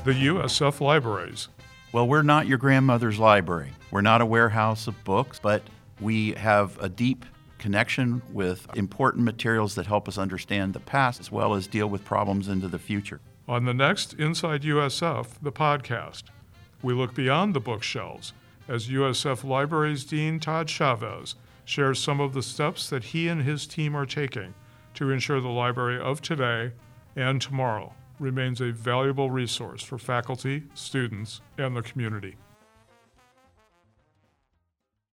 The USF Libraries. Well, we're not your grandmother's library. We're not a warehouse of books, but we have a deep connection with important materials that help us understand the past as well as deal with problems into the future. On the next Inside USF, the podcast, we look beyond the bookshelves as USF Libraries Dean Todd Chavez shares some of the steps that he and his team are taking to ensure the library of today and tomorrow remains a valuable resource for faculty, students, and the community.